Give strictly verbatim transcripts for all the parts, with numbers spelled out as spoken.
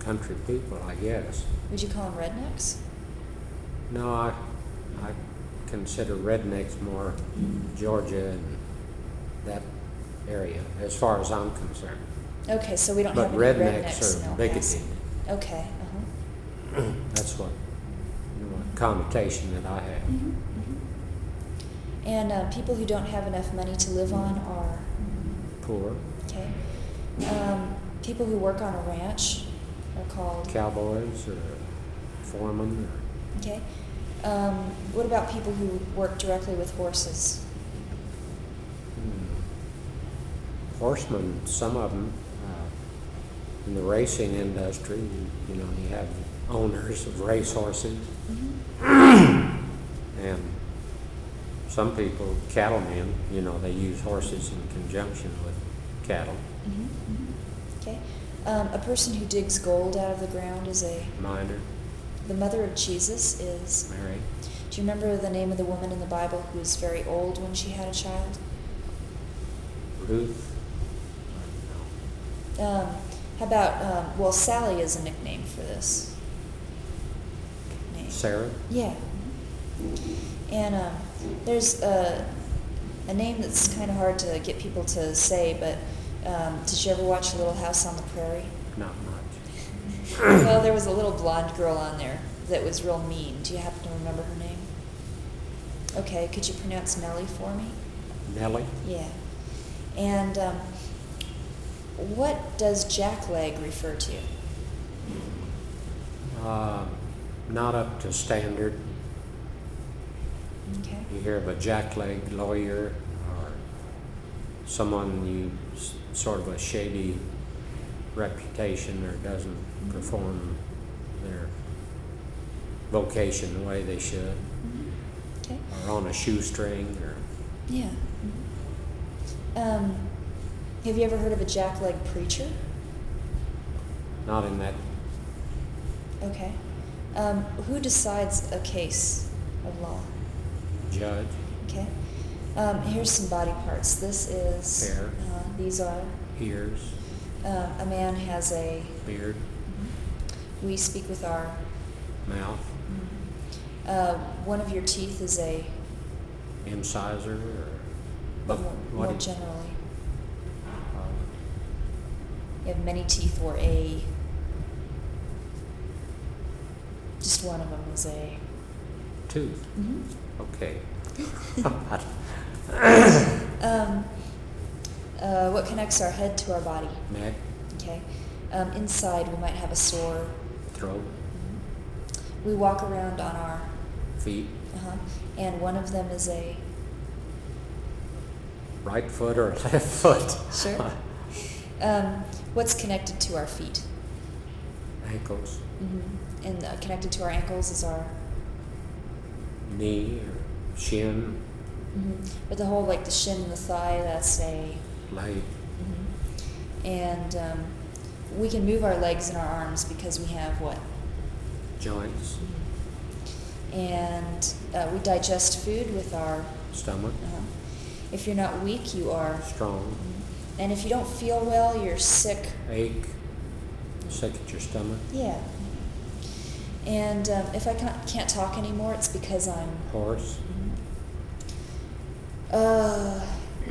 country people, I guess. Would you call them rednecks? No, I, I consider rednecks more Georgia and that area, as far as I'm concerned. Okay, so we don't But have any rednecks rednecks in are El bigoted. Paso. Okay, uh-huh. That's what, you know, connotation that I have. Mm-hmm. Mm-hmm. And uh, people who don't have enough money to live on are, Poor, okay. Um, people who work on a ranch are called, cowboys or foremen or okay. Um, what about people who work directly with horses? hmm, horsemen, some of them. Uh, in the racing industry, you, you know, you have owners of race horses. Mm-hmm. And some people, cattlemen, you know, they use horses in conjunction with cattle. Mm-hmm. Mm-hmm. Okay. Um, a person who digs gold out of the ground is a, Miner, the mother of Jesus is, Mary, do you remember the name of the woman in the Bible who was very old when she had a child? Ruth. Um, how about, um, well, Sally is a nickname for this name. Sarah, Yeah. And um, there's a, a name that's kind of hard to get people to say, but um, did you ever watch Little House on the Prairie? not much. Well, there was a little blonde girl on there that was real mean. Do you happen to remember her name? Okay, could you pronounce Nellie for me? Nellie, Yeah. And um, what does jackleg refer to? uh, not up to standard. Okay. You hear of a jackleg lawyer or someone you s- sort of a shady reputation or doesn't perform their vocation the way they should, Mm-hmm. Okay. or on a shoestring, or Yeah. Mm-hmm. Um, have you ever heard of a jackleg preacher? not in that Okay. Um, who decides a case of law? judge. Okay. Um, here's some body parts. This is. Hair. Uh, these are. Ears, Um, a man has a. beard, We speak with our. mouth, Uh, one of your teeth is a. incisor, or But but more, what more do- generally, uh, you have many teeth or a. Just one of them is a. tooth. Mm-hmm. Okay. Um, uh, what connects our head to our body? Neck, Okay. Um, inside, we might have a sore. throat, We walk around on our. feet, Uh-huh. And one of them is a. right foot or left foot. Sure. Um, what's connected to our feet? Ankles, Mm-hmm. And uh, connected to our ankles is our. knee or shin, Mm-hmm. But the whole, like the shin and the thigh, that's a. leg, Mm-hmm. And um, we can move our legs and our arms because we have what? joints, And uh, we digest food with our. stomach, Uh, if you're not weak, you are. strong, And if you don't feel well, you're sick. ache, sick at your stomach, Yeah. And um, if I can't, can't talk anymore, it's because I'm. horse, Uh,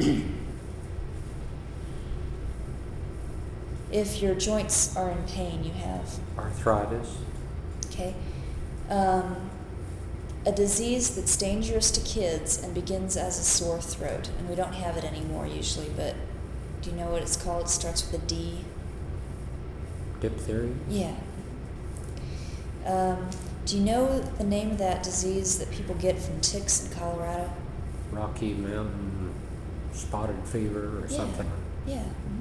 if your joints are in pain, you have. arthritis, Okay. Um, a disease that's dangerous to kids and begins as a sore throat. And we don't have it anymore usually, but do you know what it's called? It starts with a D. diphtheria, Yeah. Um, do you know the name of that disease that people get from ticks in Colorado? Rocky Mountain spotted fever or Yeah. something. Yeah.